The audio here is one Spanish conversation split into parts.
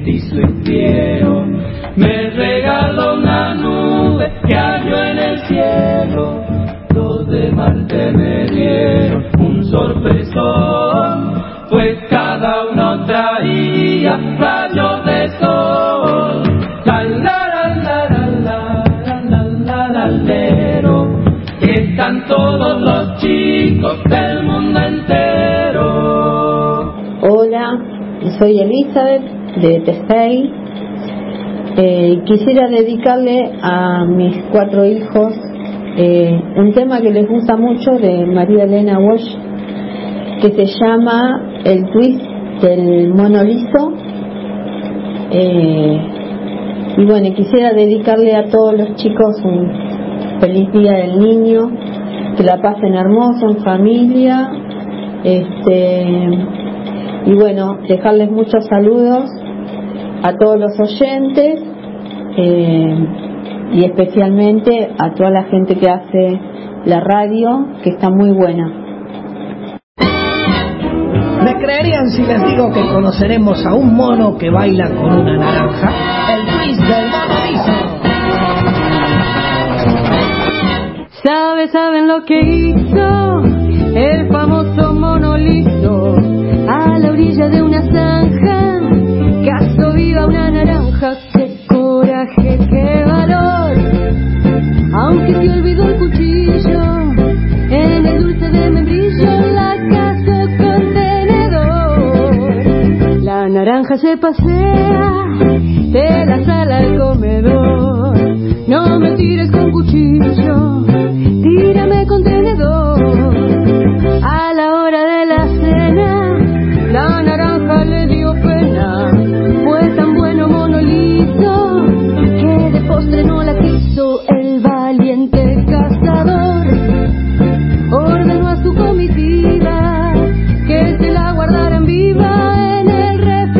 petizo hicieron. Me regaló una nube que halló en el cielo. Los de Marte me dieron un sorpresón, pues cada uno traía rayos de sol. La la la la la la la la la lero, están todos los chicos del mundo entero. Hola, soy Elizabeth de Tesey. Quisiera dedicarle a mis 4 hijos un tema que les gusta mucho de María Elena Walsh, que se llama El twist del mono liso. Y bueno, quisiera dedicarle a todos los chicos un feliz día del niño, que la pasen hermoso en familia, y bueno, dejarles muchos saludos a todos los oyentes, y especialmente a toda la gente que hace la radio, que está muy buena. ¿Me creerían si les digo que conoceremos a un mono que baila con una naranja? El twist del mono liso. ¿Saben lo que hizo el famoso mono liso? A la orilla de una zanja cazó viva una naranja. ¡Qué coraje, qué valor! Aunque se olvidó el cuchillo, en el dulce de membrillo la cazó con tenedor. La naranja se pasea de la sala al comedor. No me tires con cuchillo, tírame con tenedor. A la hora de la cena, la naranja le dio pena. Fue tan bueno mono liso que de postre no la quiso. El valiente cazador ordenó a su comitiva que se la guardaran viva en el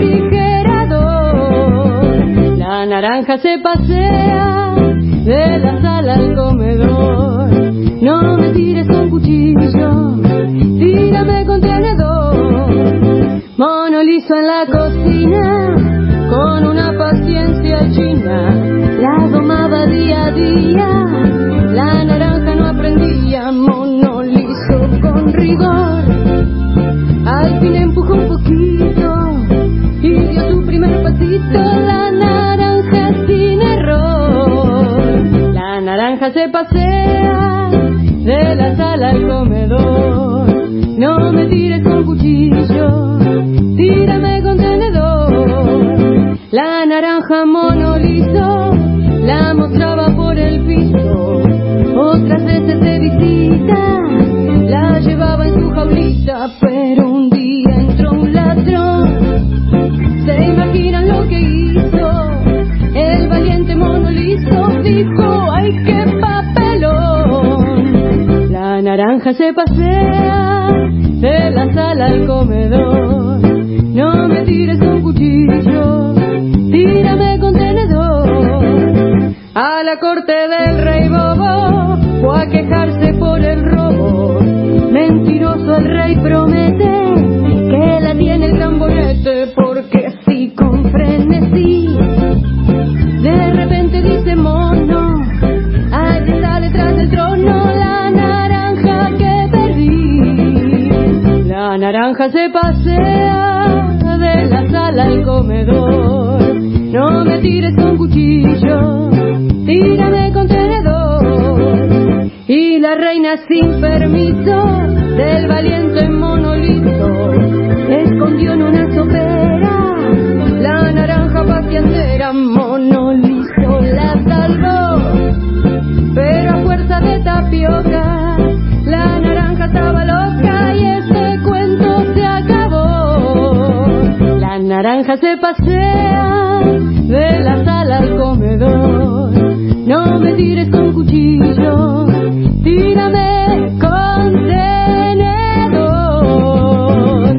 refrigerador. La naranja se pasea de la sala al comedor. No me tires con cuchillo, tírame con tenedor. Mono liso en la cocina, con una paciencia china, la domaba día a día. La naranja no aprendía, mono liso con rigor. Al fin empujó un poquito y dio su primer pasito. La naranja sin error. La naranja se pasea de la sala al comedor. No me tires con cuchillo, tírame con tenedor. La naranja mono liso la mostraba por el piso. Otras veces de visita la llevaba en su jaulita, pero un día entró un ladrón. ¿Se imaginan lo que hizo? El valiente mono liso dijo: ¡ay, qué papelón! La naranja se pasea de la sala al comedor. No me tires con cuchillo, tírame con tenedor. A la corte del rey bobo fue a quejarse por el robo. Mentiroso el rey promete que la tiene el gran bonete, porque así con frenesí de repente dice mono: ¡ay, que sale tras del trono la naranja que perdí! La naranja se pasea de la sala al comedor. No me tires con cuchillo, tírame con tenedor. Y la reina sin permiso del valiente mono liso escondió en una sopera la naranja pacientera. Mono liso la salvó, pero a fuerza de tapioca la naranja estaba loca y ese cuento se acabó. La naranja se pasea de la sala al comedor. No me tires con cuchillo, tírame con tenedor.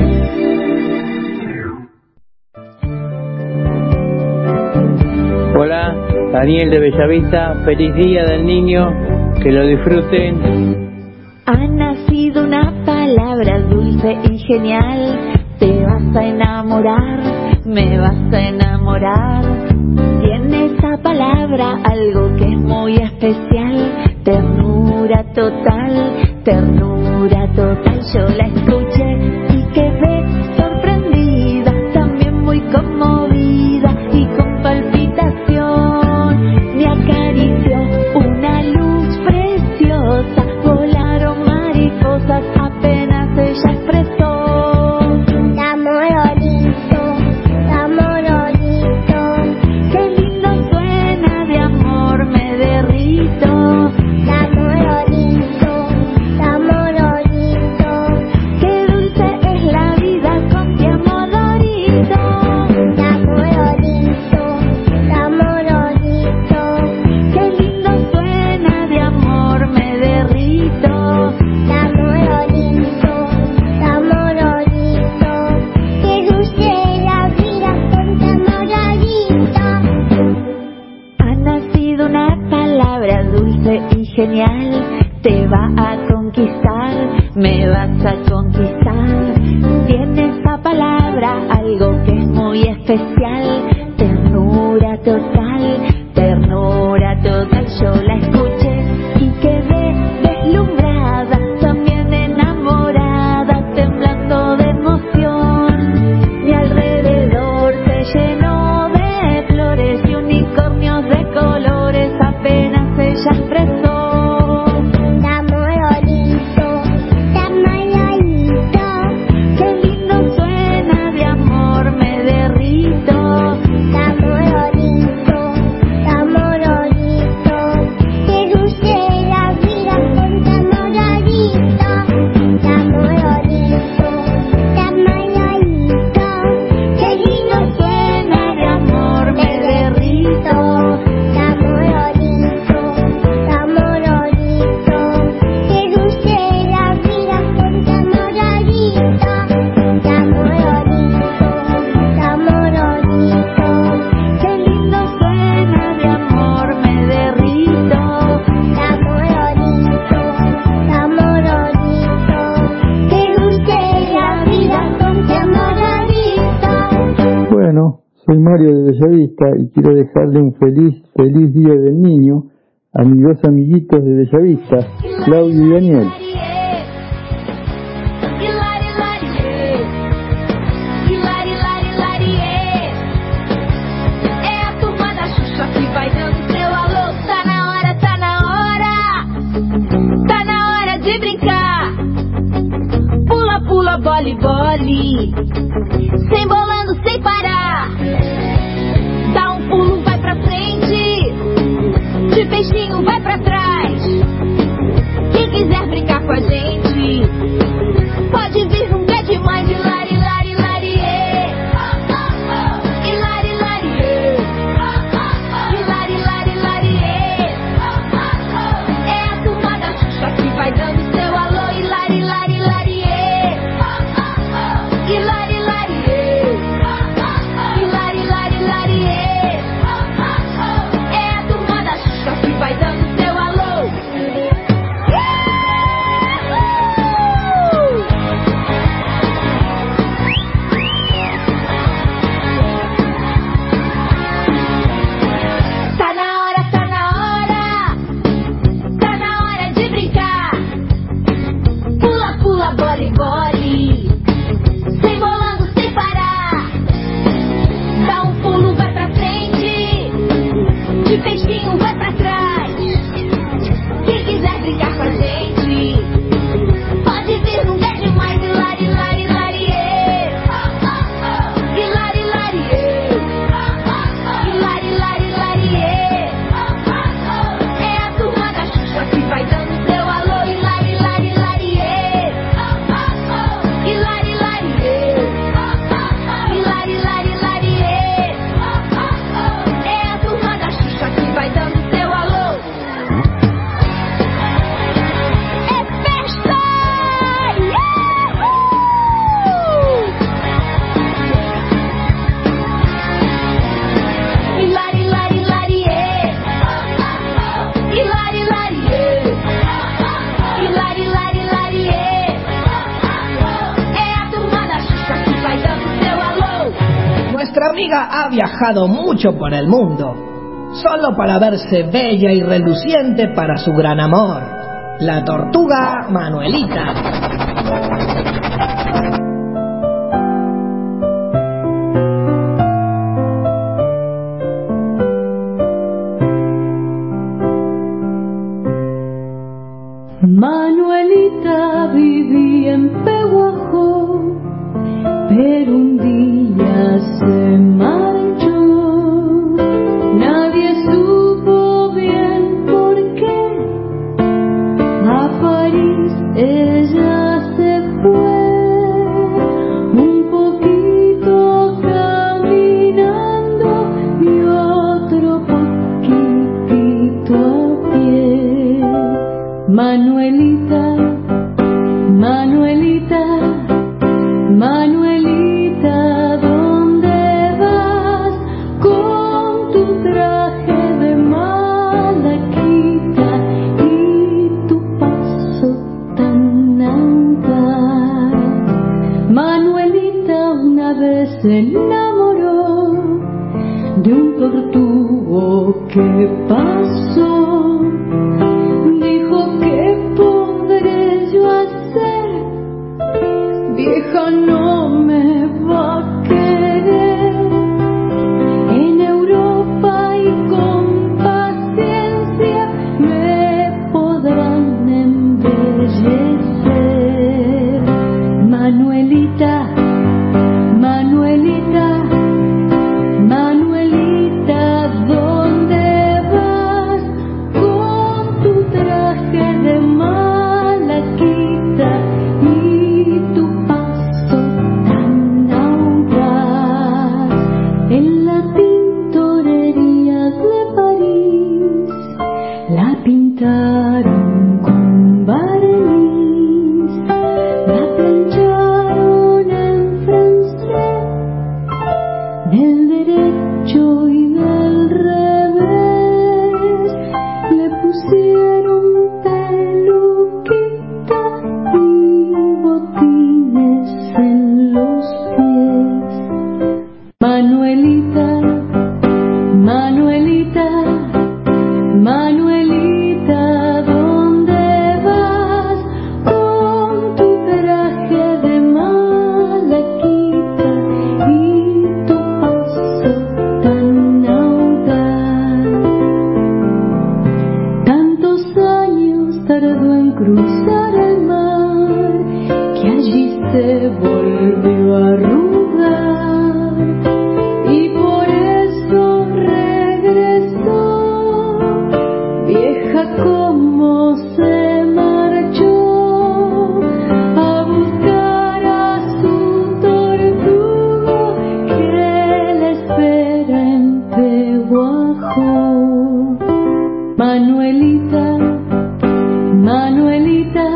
Hola, Daniel de Bellavista. Feliz día del niño, que lo disfruten. Ha nacido una palabra dulce y genial. Te vas a enamorar me vas a enamorar. Tiene esa palabra algo que es muy especial. Ternura total, ternura total. Yo la escuché y quedé sorprendida, también muy conmovida y con palpitación. Me acarició una luz preciosa, volaron mariposas apenas ella expresó. Qué lindo suena, de amor me derrito. Qué dulce es la vida con ti amo Dorito. Qué lindo suena, de amor me derrito. Ha nacido una palabra dulce y genial, te va a conquistar, me vas a conquistar. Tiene esa palabra algo que es muy especial, ternura total, ternura total. Yo la escuché y quedé deslumbrada, también enamorada, temblando de emoción. Mi alrededor se llenó de flores y unicornios de colores, apenas ella expresó. Qué lindo suena, de amor me derrito. Qué dulce la vida con tu amor Dorito. Qué lindo suena, de amor me derrito. Qué dulce la vida con tu amor Dorito. Qué lindo suena, de amor me derrito. Qué dulce la vida con tu amor Dorito. Bueno, soy Mario de Bellavista y quiero dejarle un feliz Día del Niño a mis dos amiguitos de Bellavista, Claudio y Daniel. É a turma da Xuxa que vai dando seu alô. Tá na hora, tá na hora. Tá na hora de brincar. Pula, pula, bole, bole. Sem bolando, sem parar. Dá um pulo, vai pra frente. De peixinho, vai pra trás. Quem quiser brincar com a gente, pode vir, não é demais. Hilari, lari, lariê. Hilari, lariê. Hilari, lari, lariê. É a turma da Xuxa que vai dando seu alô. Hilari, lari, lariê. Hilari, nuestra amiga ha viajado mucho por el mundo, solo para verse bella y reluciente para su gran amor, la tortuga Manuelita. Manuelita vivía en Peguajó, pero un día se marchó. Nadie supo bien por qué. A París ella se fue, un poquito caminando y otro poquitito a pie. Manuelita, Manuelita, Manuelita, ¿dónde vas con tu traje de malaquita y tu paso tan audaz? Manuelita una vez se enamoró de un tortugo que pasó. Vieja no me va a querer en Europa y con paciencia me podrán embellecer. Manuelita, Manuelita, Manuelita, ¿dónde vas con tu traje de malaquita y tu pintaron con barniz, la plancharon en francés, del derecho y del revés, le pusieron peluquita y botines en los pies. Manuelita, Manuelita, Manuelita, ¿dónde vas con tu traje de malaquita y tu paso tan audaz? Tantos años tardó en cruzar el mar, que allí se volvió a arrugar y por eso regresó. Vieja como se marchó a buscar a su tortuga que le espera en Peguajó. Manuelita, Manuelita,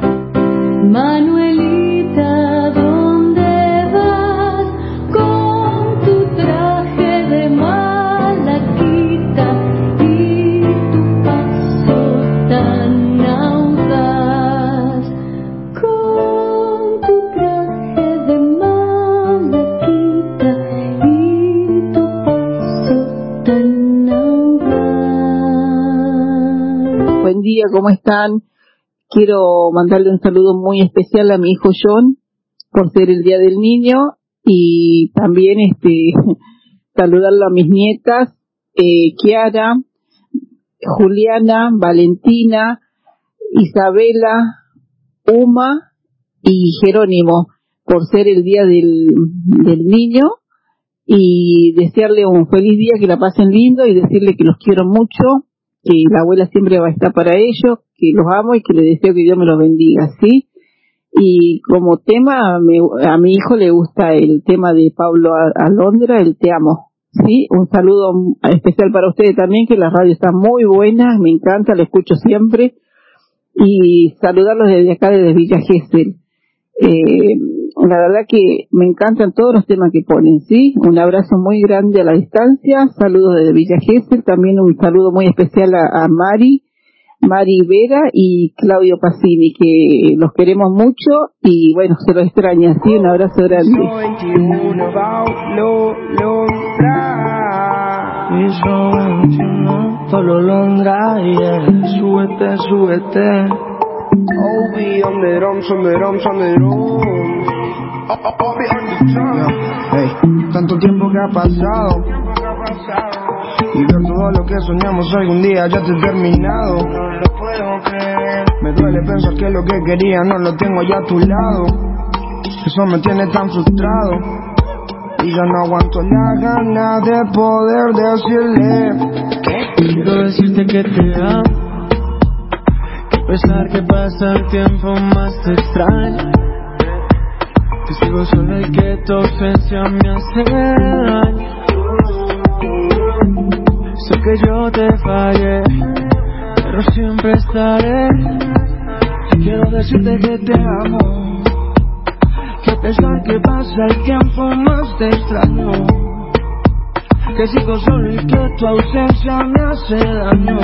Manuelita, ¿dónde vas con tu traje de malaquita y tu paso tan audaz? Con tu traje de malaquita y tu paso tan audaz. Buen día, ¿cómo están? Quiero mandarle un saludo muy especial a mi hijo John por ser el Día del Niño y también saludarlo a mis nietas Kiara, Juliana, Valentina, Isabela, Uma y Jerónimo por ser el Día del Niño, y desearle un feliz día, que la pasen lindo y decirle que los quiero mucho, que la abuela siempre va a estar para ellos, que los amo y que le deseo que Dios me los bendiga, ¿sí? Y como tema, a mi hijo le gusta el tema de Pablo Alondra, el Te Amo, ¿sí? Un saludo especial para ustedes también, que la radio está muy buena, me encanta, la escucho siempre, y saludarlos desde acá, desde Villa Gesell. La verdad que me encantan todos los temas que ponen, ¿sí? Un abrazo muy grande a la distancia, saludos desde Villa Gesell, también un saludo muy especial a Mari Vera y Claudio Pacini, que los queremos mucho y bueno, se los extraña, ¿sí? Un abrazo grande. Please don't you know, solo Londra, yeah. Súbete, súbete. Obi on the drums, on the drums, on the drums. Obi on the drums. Hey, tanto tiempo que ha pasado y ver todo lo que soñamos algún día ya te he terminado. No lo puedo creer. Me duele pensar que lo que quería no lo tengo ya a tu lado. Eso me tiene tan frustrado y ya no aguanto la gana de poder decirle que quiero decirte que te amo, que a pesar que pasa el tiempo más te extraño, que sigo solo y que tu ausencia me hace daño. Sé que yo te fallé, pero siempre estaré. Quiero decirte que te amo, que a pesar que pasa el tiempo más te extraño, que sigo solo y que tu ausencia me hace daño.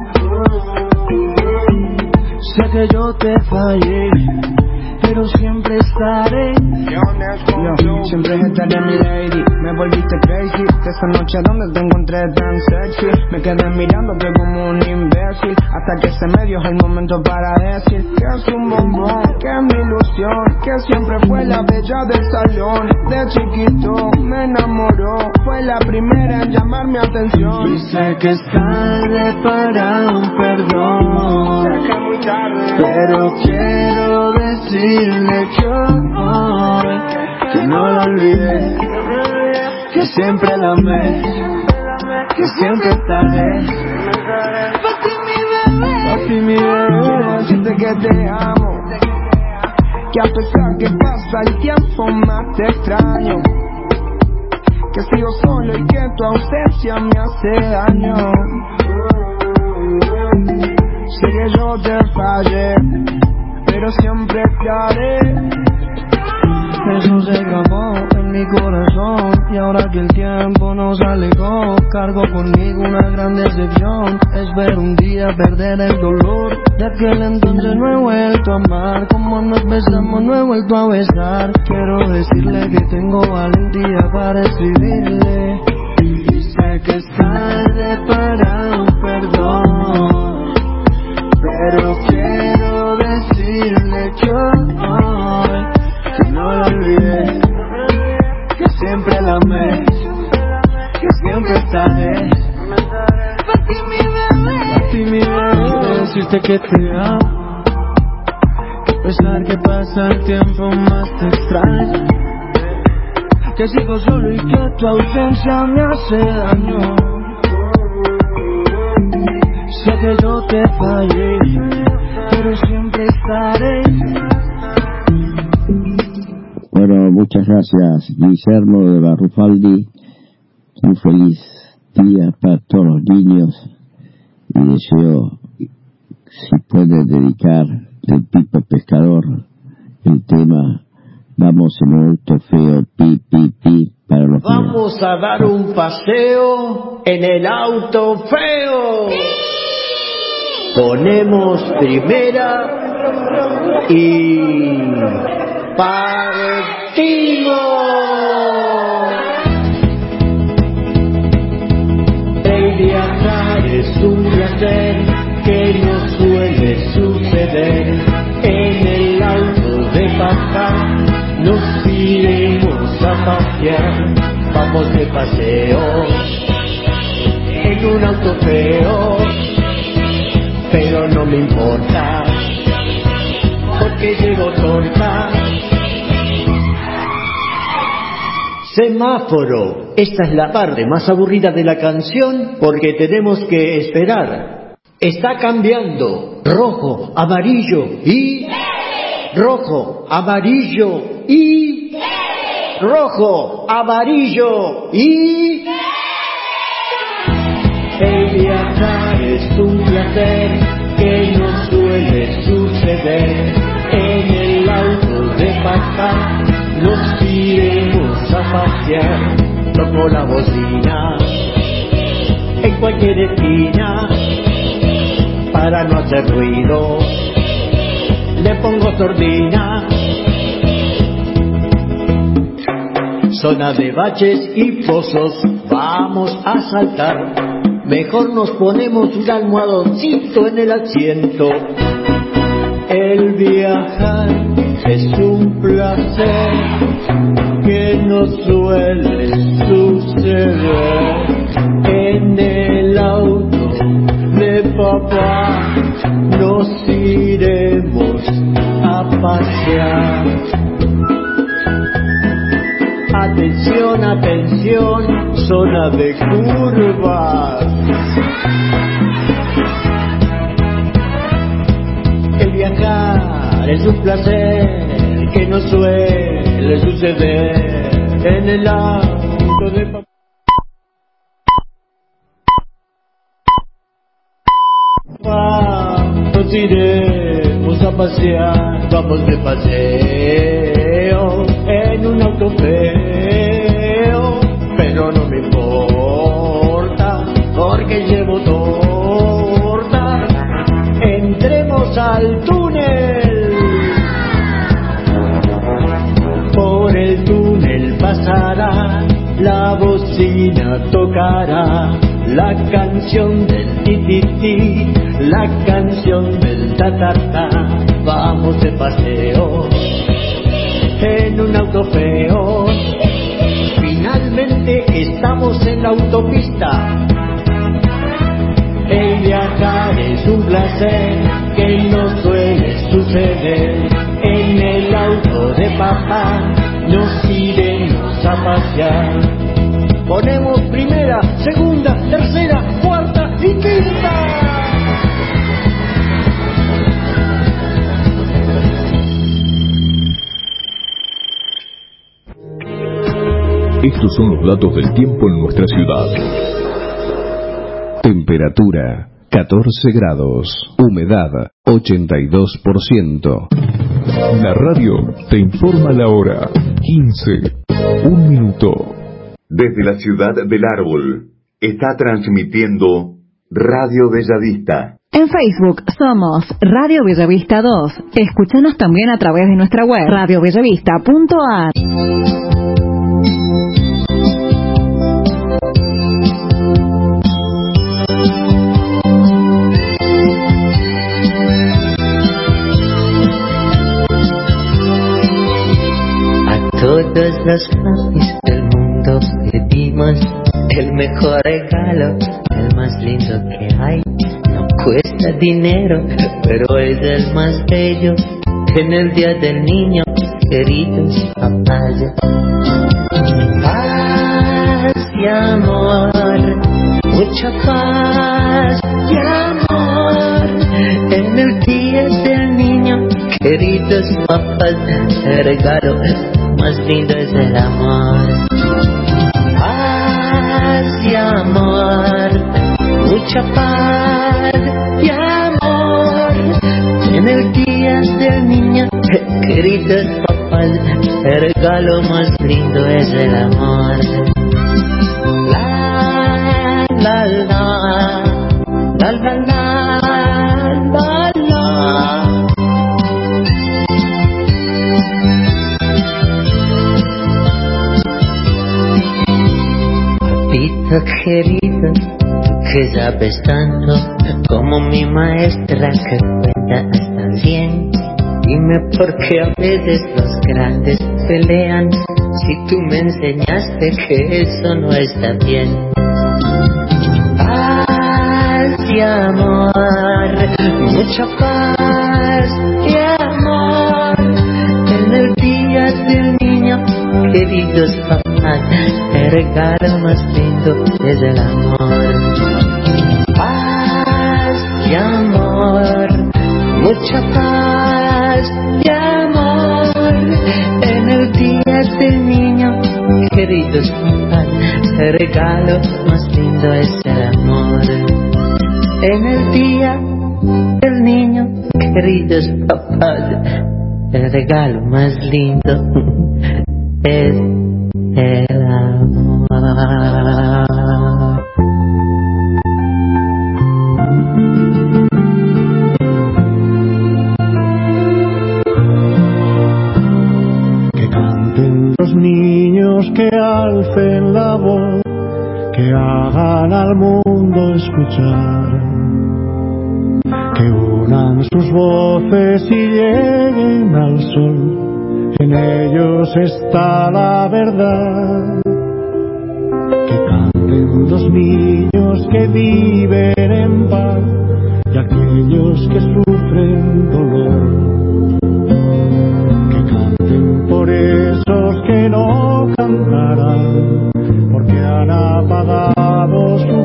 Sé que yo te fallé, pero siempre estaré. Yo siempre estaré mi lady. Me volviste crazy de esa noche donde te encontré tan sexy. Me quedé mirándote como un imbécil hasta que se me dio el momento para decir que es un bombón, que es mi ilusión, que siempre fue la bella del salón. De chiquito me enamoró, fue la primera en llamar mi atención. Y sé que es tarde para un perdón, sé que es muy tarde, pero quiero decirle que hoy que no la olvidé, que siempre la amé, que siempre estaré. Pa' ti mi bebé, pa' ti mi bebé. Quiero decirte que te amo, que a pesar que pasa el tiempo más te extraño, que sigo solo y que tu ausencia me hace daño. Sé que yo te fallé, pero siempre estaré. Eso se grabó en mi corazón y ahora que el tiempo nos alejó, cargo conmigo una gran decepción. Es ver un día perder el dolor de aquel entonces. No he vuelto a amar, como nos besamos no he vuelto a besar. Quiero decirle que tengo valentía para escribirle, y sé que es tarde para un perdón, pero quiero decirle que hoy que no la olvidé, que siempre la amé, que siempre estaré. Pa' ti mi bebé, pa' ti mi bebé. Quiero decirte que te amo, que a pesar que pasa el tiempo más te extraño, que sigo solo y que tu ausencia me hace daño. Sé que yo te fallé, pero siempre estaré. Bueno, muchas gracias, Guillermo de Barrufaldi. Un feliz día para todos los niños y deseo, si puede, dedicar el Pipo Pescador el tema Vamos en un auto feo, pi, pi, pi, para los niños. Vamos a dar un paseo en el auto feo. Ponemos primera y partimos. El viajar es un placer que no suele suceder. En el auto de papá nos iremos a pasear. Vamos de paseo en un auto feo, pero no me importa porque llego tonta. Semáforo. Esta es la parte más aburrida de la canción porque tenemos que esperar. Está cambiando. Rojo, amarillo y... rojo, amarillo y... rojo, amarillo y... El viajar es un placer que no suele suceder. En el auto de papá nos iremos a pasear. Toco la bocina en cualquier esquina para no hacer ruido. Le pongo sordina. zona de baches y pozos, vamos a saltar. Mejor nos ponemos un almohadoncito en el asiento. El viajar es un placer que no suele suceder. En el auto de papá nos iremos a pasear. Atención, atención, zona de curvas. El viajar es un placer que no suele suceder. En el auto de papá nos iremos a pasear. Vamos de paseo en un auto feo, pero no me importa porque llevo torta. Entremos al túnel. Por el túnel pasará, la bocina tocará la canción del ti-ti-ti, la canción del ta-ta-ta. Vamos de paseo en un auto feo. Finalmente estamos en la autopista. El viajar es un placer que no suele suceder. En el auto de papá nos iremos a pasear. Ponemos primera, segunda, tercera, cuarta y quinta. Estos son los datos del tiempo en nuestra ciudad. Temperatura 14 grados, humedad 82%. La radio te informa la hora, 1 minuto. Desde la ciudad del Árbol, está transmitiendo Radio Bellavista. En Facebook somos Radio Bellavista 2. Escúchanos también a través de nuestra web radiobellavista.ar. Todas las mamis del mundo pedimos el mejor regalo, el más lindo que hay. No cuesta dinero, pero es el más bello. En el día del niño, queridos papás. Paz y amor, mucha paz y amor. En el día del niño, queridos papás, el regalo más lindo es el amor. Paz y amor, mucha paz y amor. En el día del niño, queridos papás, el regalo más lindo es el amor. La la la, la la la, la la. Papito querido, que sabes tanto, como mi maestra que cuenta hasta 100. Dime por qué a veces los grandes pelean, si tú me enseñaste que eso no está bien. Paz y amor, mucha paz y amor. En el día del niño, queridos papás, el regalo más lindo es el amor. Paz y amor, mucha paz y amor. En el día del niño, queridos papás, el regalo más lindo es el amor. En el día del niño, queridos papás, el regalo más lindo es el amor. Que canten los niños, que alcen la voz, que hagan al mundo escuchar, que unan sus voces y lleguen al sol. En ellos está la verdad. Que canten los niños que viven en paz y aquellos que sufren dolor. Que canten por esos que no cantarán, porque han apagado su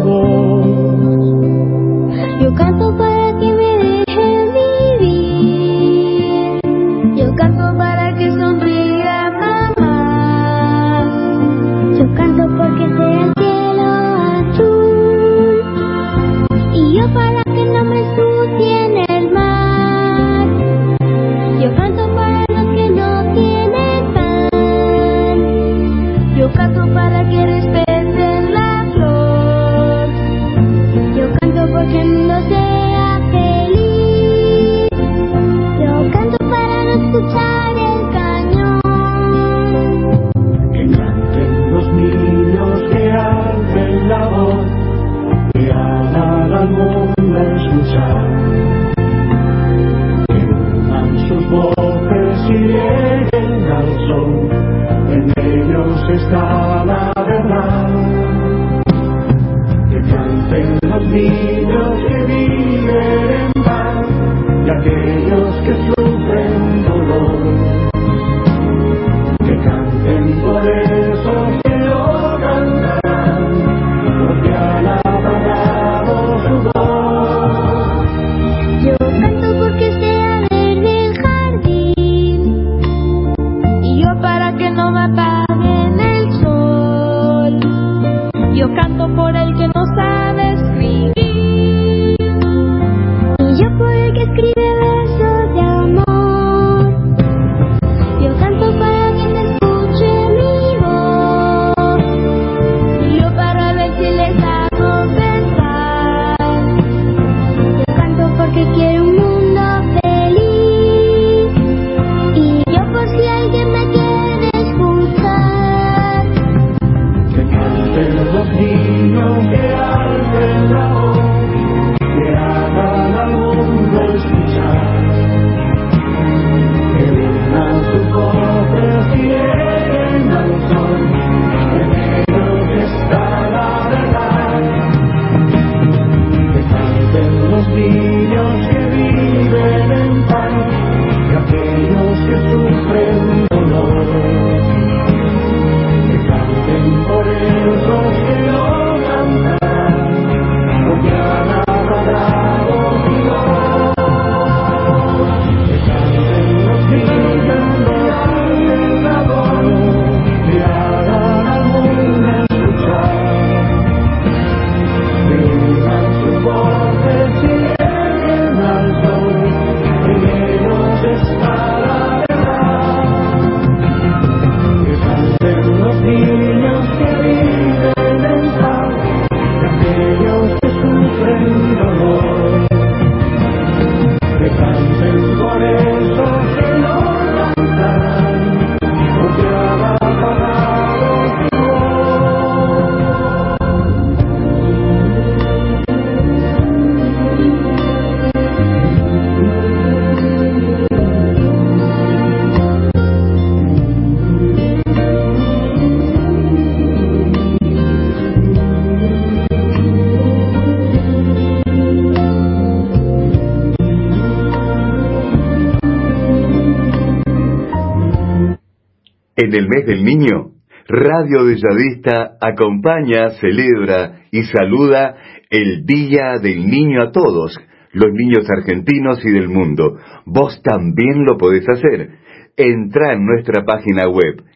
voz. Yo canto para que me dejen vivir. Yo canto para que sonría mamá. Yo canto porque sea el cielo azul. Y yo para que no me ensucien el mar. Yo canto para los que no tienen pan. Yo canto para que respeten la flor. Yo canto porque el mundo sea feliz. Yo canto para no escuchar el cañón. Que canten los niños, que alcen la voz, que hagan al mundo escuchar, que unan sus voces y lleguen al sol. En ellos está la verdad. Que canten los niños que viven en paz y aquellos que sufren dolor. Que canten por esos que no cantarán, porque han apagado su voz. Yo canto porque sea verde el jardín. Y yo para que no me apaguen el sol. Yo canto por el que no sabe escribir. Y yo por el que escribe versos de amor. Yo canto para que me escuche mi voz. Y yo para ver si les hago pensar. Yo canto porque quiero un mundo feliz. Y yo por si alguien me quiere escuchar. Que canten los niños, que alcen la voz, que hagan al mundo escuchar, que unan sus voces y lleguen al sol. En ellos está la verdad. Que canten los niños que viven en paz y aquellos que sufren dolor. Que canten por esos que no cantarán, porque han apagado su voz. Que canten los niños, que alcen la voz, que hagan al mundo escuchar, que unan sus voces y lleguen al sol. En ellos está la verdad. Que canten los niños que viven en paz y aquellos que sufren dolor. Que canten por esos que no cantarán, porque han apagado su En el mes del niño, Radio Bellavista acompaña, celebra y saluda el Día del Niño a todos, los niños argentinos y del mundo. Vos también lo podés hacer. Entrá en nuestra página web